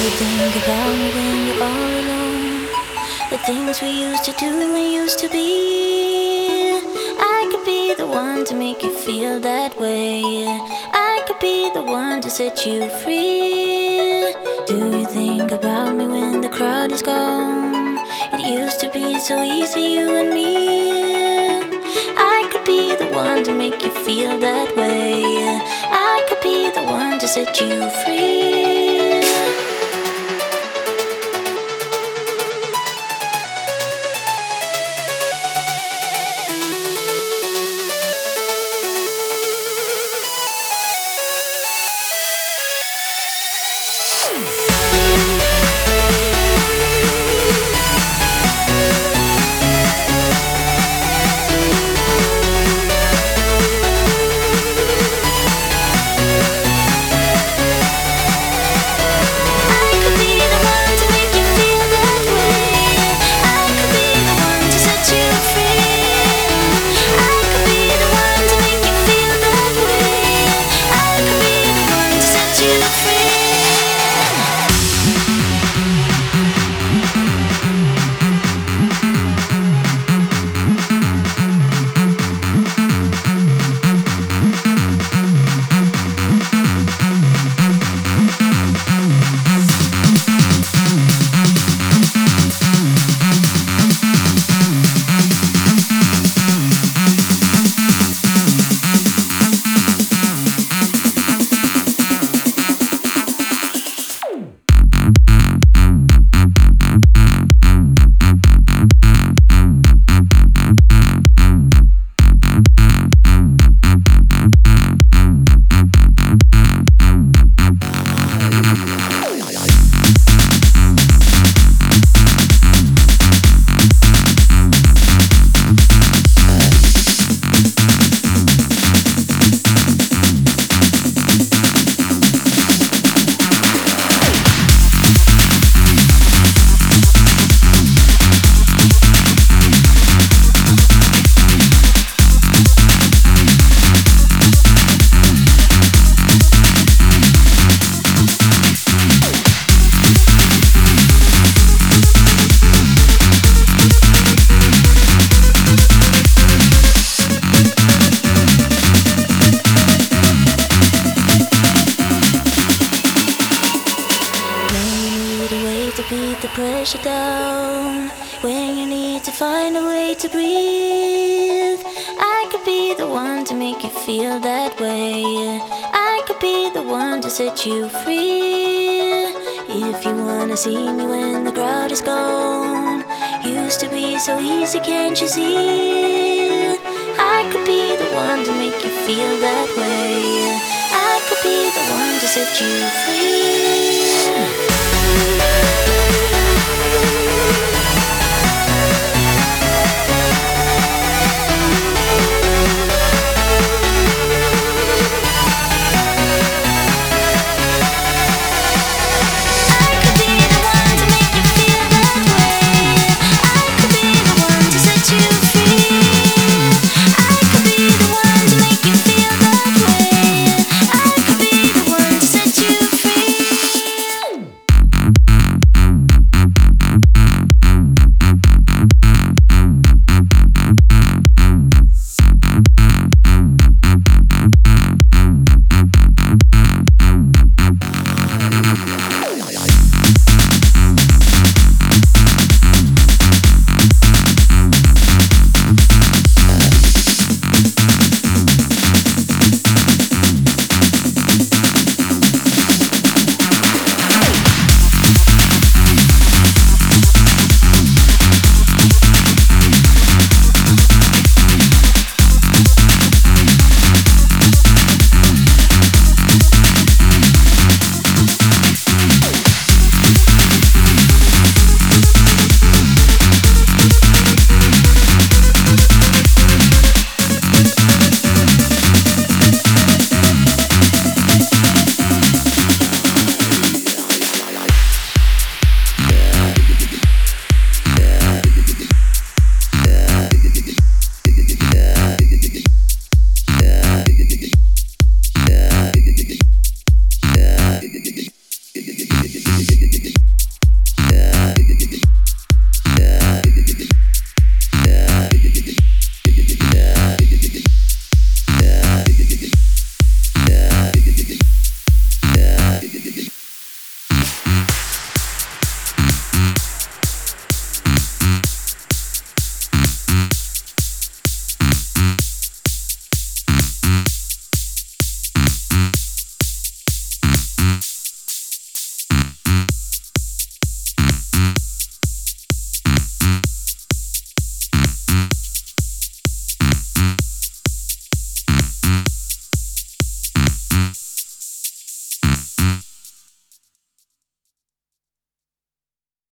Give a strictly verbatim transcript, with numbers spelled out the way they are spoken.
think about me when you're all alone? The things we used to do and used to be. I could be the one to make you feel that way. I could be the one to set you free. Do you think about me when the crowd is gone? It used to be so easy, you and me. I could be the one to make you feel that way. I could be the one to set you free. Beat the pressure down when you need to find a way to breathe. I could be the one to make you feel that way. I could be the one to set you free. If you wanna see me when the crowd is gone, used to be so easy, can't you see? I could be the one to make you feel that way. I could be the one to set you free.